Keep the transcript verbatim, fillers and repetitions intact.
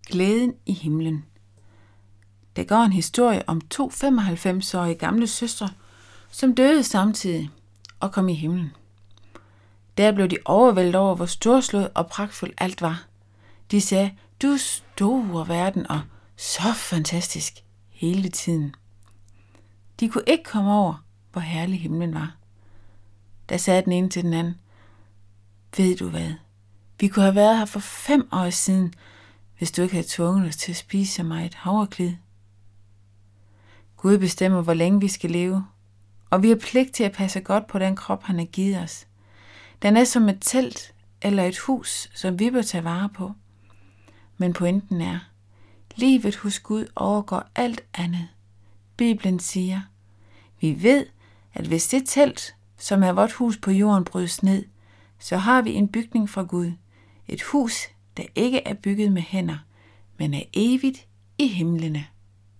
Glæden i himlen. Der går en historie om to femoghalvfems-årige gamle søstre, som døde samtidig og kom i himlen. Der blev de overvældet over, hvor storslået og pragtfuldt alt var. De sagde, du store verden, og så fantastisk hele tiden. De kunne ikke komme over, hvor herlig himlen var. Der sagde den ene til den anden, ved du hvad, vi kunne have været her for fem år siden, hvis du ikke havde tvunget os til at spise så meget havreklid. Gud bestemmer, hvor længe vi skal leve, og vi har pligt til at passe godt på den krop, han har givet os. Den er som et telt eller et hus, som vi bør tage vare på. Men pointen er, livet hos Gud overgår alt andet. Bibelen siger, vi ved, at hvis det telt, som er vort hus på jorden, brydes ned, så har vi en bygning fra Gud. Et hus, der ikke er bygget med hænder, men er evigt i himlene.